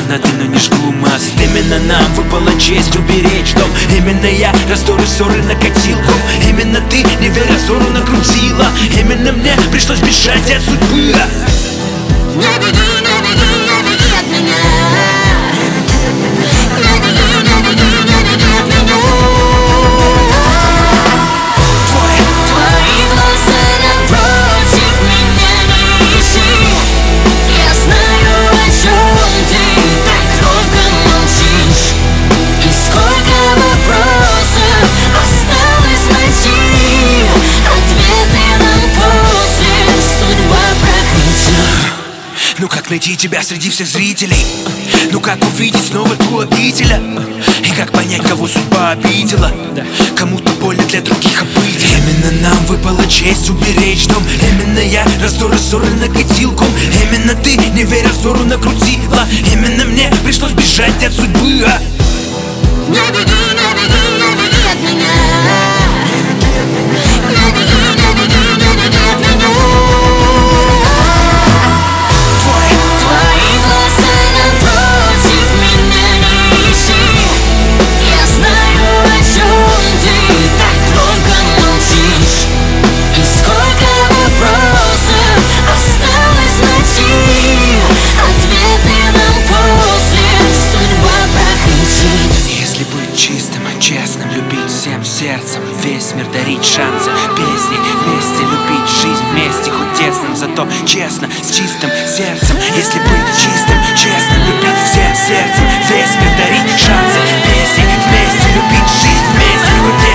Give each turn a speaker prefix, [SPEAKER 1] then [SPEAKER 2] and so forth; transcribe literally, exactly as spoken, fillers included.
[SPEAKER 1] фанаты, но не жгу мост. Именно нам выпала честь уберечь дом. Именно я раздоры, ссоры накатил ком. Именно ты, не веря ссору, накрутила. Именно мне пришлось бежать от судьбы.
[SPEAKER 2] Не беги, не беги, не беги от меня. Не беги, не беги, не беги от меня.
[SPEAKER 1] Твой,
[SPEAKER 2] Твои глаза напротив меня не ищи. Я знаю, о чем ты так громко молчишь. И сколько вопросов осталось найти. Ответы нам после судьба прокрутит.
[SPEAKER 1] ну как найти тебя среди всех зрителей? Ну как увидеть снова ту обителя? И как понять, кого судьба обидела? Кому-то больно, для других обыденно. Именно нам выпала честь уберечь дом. Именно я раздоры, ссоры накатил ком. Именно ты, не веря ссору, накрутила. Именно мне пришлось бежать от судьбы. а?
[SPEAKER 2] Не беги, не беги, не беги от меня. Не беги, не беги, не беги от меня.
[SPEAKER 1] Твой,
[SPEAKER 2] Твои глаза напротив меня не ищи. Я знаю, о чем ты так громко молчишь. И сколько вопросов осталось найти. Ответы нам после судьба прокрутит.
[SPEAKER 1] если быть чистым, честным, любить всем сердцем, весь мир дарить шансы, песни вместе, любить жизнь вместе, хоть тесным, зато честно, с чистым сердцем. Если быть чистым, честным, любить всем сердцем, весь мир дарить шансы, песни вместе, любить жизнь вместе, хоть тесным.